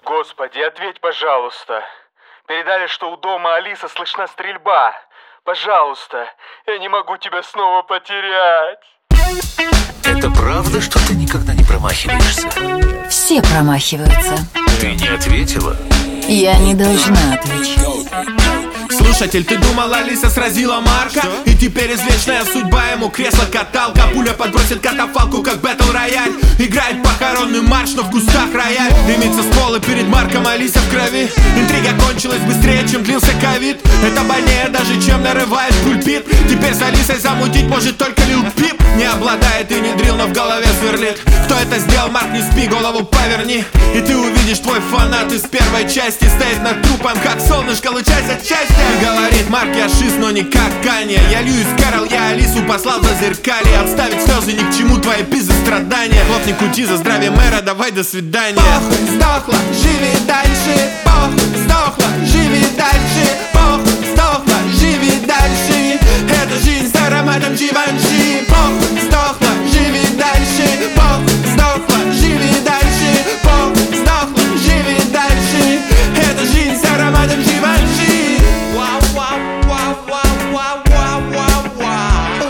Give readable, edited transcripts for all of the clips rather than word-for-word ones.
Господи, ответь, пожалуйста. Передали, что у дома Алисы слышна стрельба. Пожалуйста, я не могу тебя снова потерять. Это правда, что ты никогда не промахиваешься? Все промахиваются. Ты не ответила? Я не должна отвечать. Слушатель, ты думал, Алиса сразила Марка? И теперь извечная судьба ему кресло-каталка. Пуля подбросит катафалку, как бэтл-рояль. Играет похоронный марш, но в кустах рояль. Дымится с пола перед Марком, Алиса в крови. Интрига кончилась быстрее, чем длился ковид. Это больнее даже, чем нарывает пульпит. Теперь с Алисой замутить может только Лил Пип. Не обладает и не дрил, но в голове сверлит. Кто это сделал, Марк, не спи, голову поверни. И ты увидишь, твой фанат из первой части стоит над трупом, как солнышко, лучась от счастья. И говорит: Марк, я шиз, но не как Канье. Я Льюис Кэрролл, я Алису послал за зеркалье. Отставить слезы, ни к чему твои пизы страдания. Хлопни кути за здравие мэра, давай до свидания. Похуй, сдохла, живи дальше. Похуй, сдохла, живи дальше. Похуй, сдохла, живи дальше. Это жизнь с ароматом Givenchy. Похуй, сдохла, живи дальше. Похуй, сдохла, живи дальше. Похуй, сдохла, живи дальше. Это жизнь с ароматом Givenchy. Вау, вау, вау, вау, вау, вау, вау, вау.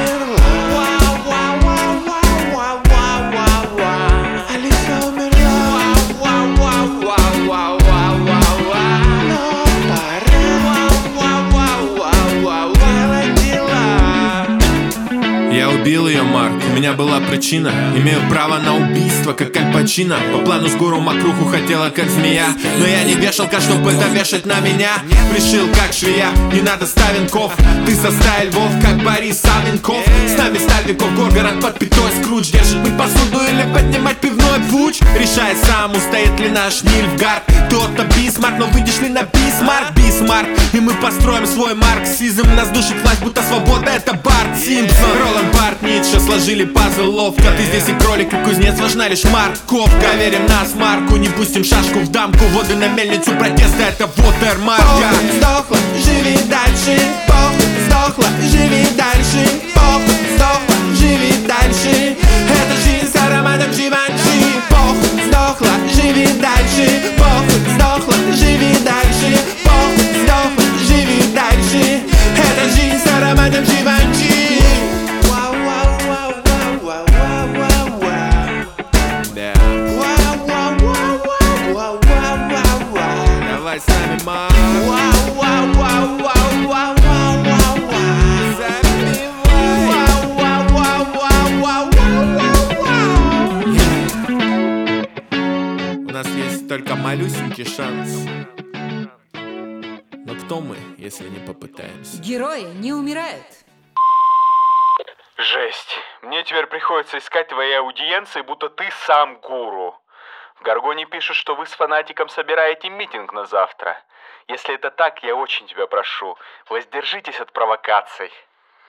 Вау, вау, вау, вау, вау, вау, вау. Алиса умерла. Вау, вау, вау, вау, вау, вау, вау. Но пора. Вау, вау, вау, вау, вау, дела. Я убил ее, Марк, у меня была причина. Имею право на убийство, как Аль Пачино. По плану с гуру Макруху хотела, как змея. Но я не вешалка, чтобы это вешать на меня. Пришил, как швея, не надо ставинков. Ты со стаей львов, как Борис Савенков. С нами сталь веков, Горгород под пятой Скрудж. Держит мыть посуду или поднимать пивной пуч. Решай сам, устоит ли наш Нильфгард. Тот-то Бисмарк, но выйдешь ли на Бисмарк? Бисмарк, и мы построим свой марксизм. Нас душит власть, будто свобода — это Барт Симпсон. Роланд Барт, Ницше сложили пазл ловко. Ты здесь и кролик, и кузнец, важна лишь морковка. Верим нас, Марку, не пустим шашку в дамку. Воды на мельницу протеста — это вотермарка. Похуй, сдохла, живи дальше. Похуй, сдохла, живи дальше. Похуй, сдохла, живи дальше. Это жизнь с ароматом Givenchy. Похуй, сдохла, живи дальше. Похуй, сдохла, живи дальше. Похуй, сдохла, живи дальше. Это жизнь с ароматом Givenchy. Вау, вау, вау, вау, вау, вау, вау. Вау, вау, вау, вау, вау, вау, вау, вау. Давай с нами, Марк. Вау, вау, вау, вау, вау, вау, вау, вау. Вау, вау, вау, вау, вау, вау, вау. У нас есть только малюсенький шанс. Но кто мы, если не попытаемся? Герои не умирают. Жесть. Мне теперь приходится искать твои аудиенции, будто ты сам гуру. В Гаргоне пишут, что вы с фанатиком собираете митинг на завтра. Если это так, я очень тебя прошу, воздержитесь от провокаций.